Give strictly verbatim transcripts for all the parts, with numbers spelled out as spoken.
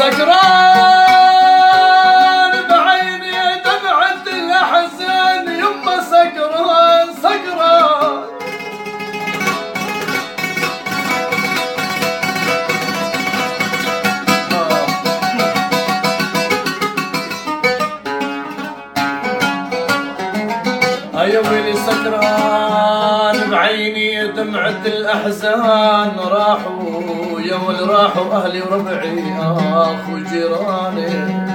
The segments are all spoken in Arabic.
سكران بعيني دمعة الأحزان يما سكران سكران. يا ويلي سكران بعيني دمعة الأحزان راحوا يا ولي راحوا أهلي وربعي أخ وجيراني.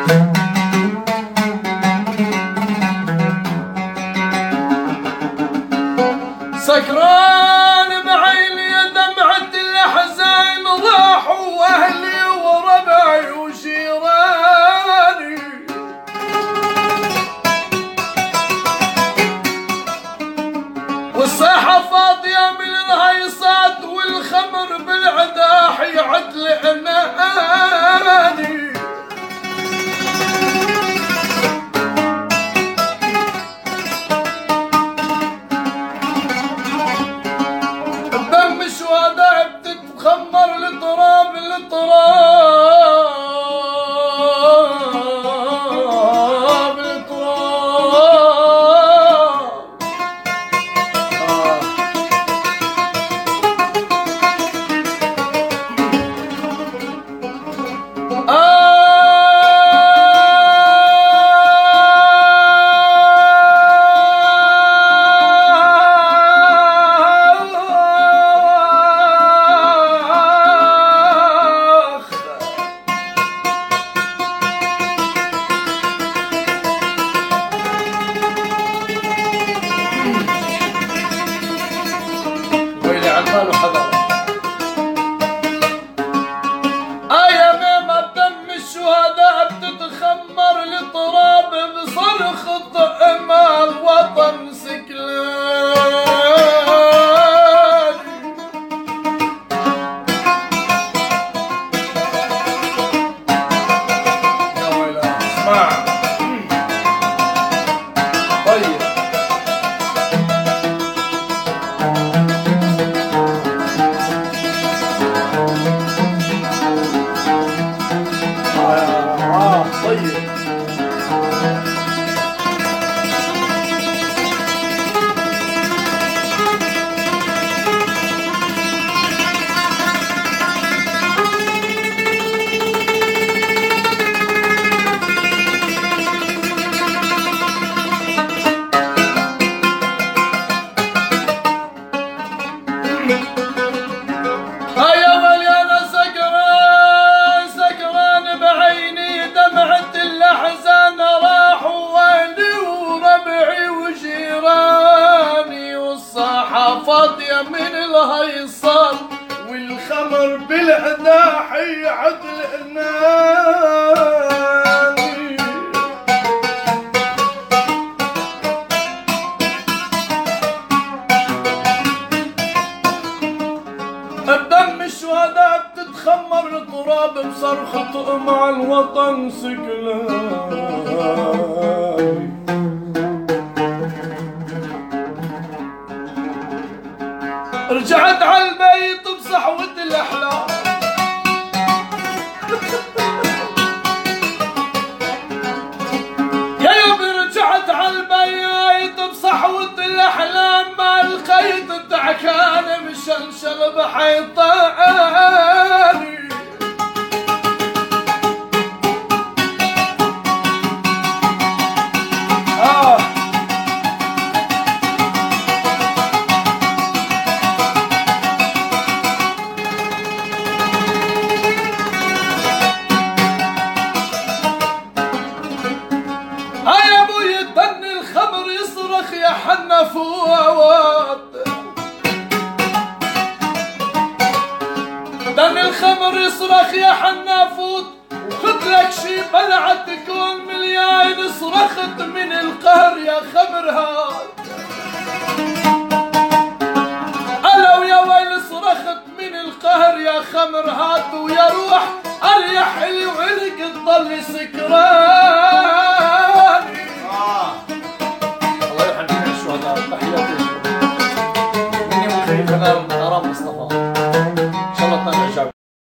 سكران بعيني دمعة الأحزان راحوا أهلي وربعي وجيراني. والساحة فاضية من الهيصات والخمر بالعداح يعدل أماني. الدم شهداء بتتخمر لتراب لتراب لتراب. ويلي عالبال وحذر آية ميمة بدم الشهداء بتتخمر لتراب بصرخ طعم الوطن سكلان. يا ويلي اسمع طيب آه طيب يا ولي أنا سكران سكران بعيني دمعة الأحزان راحوا أهلي وربعي وجيراني. والساحة فاضية من الهيصان والخمر بالعداح يعدل أناني. الدم الشهداء بتتخمر التراب بصرخ طقمع الوطن سكلان. رجعت عالبيت بصحوة الأحلام يا يوم رجعت عالبيت بصحوة الأحلام ما لقيت الدعكان مشلشل بحيطاني. آه يا ابوي دن الخمر يصرخ يا حنا فؤاد. دن الخمر يصرخ يا حنا فوت وخذ لك شي بلعة تكون مليان. صرخت من القهر يا خمر